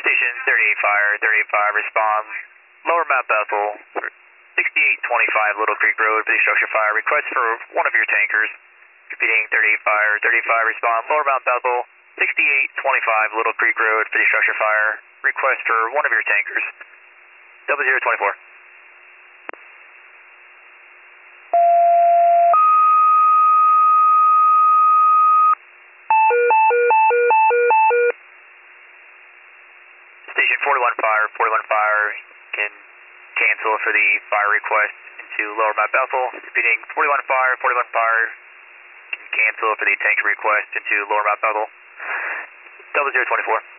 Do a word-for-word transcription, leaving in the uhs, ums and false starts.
Station thirty-eight Fire, thirty-eight Fire, respond. Lower Mount Bethel, sixty-eight twenty-five Little Creek Road, for the structure fire. Request for one of your tankers. Repeating thirty-eight Fire, thirty-eight Fire, respond. Lower Mount Bethel, sixty-eight twenty-five Little Creek Road, for the structure fire. Request for one of your tankers. Double zero twenty-four. Station forty-one Fire, forty-one Fire can cancel for the fire request into Lower Mount Bethel. Repeating forty-one Fire, forty-one Fire can cancel for the tanker request into Lower Mount Bethel. Double zero twenty-four.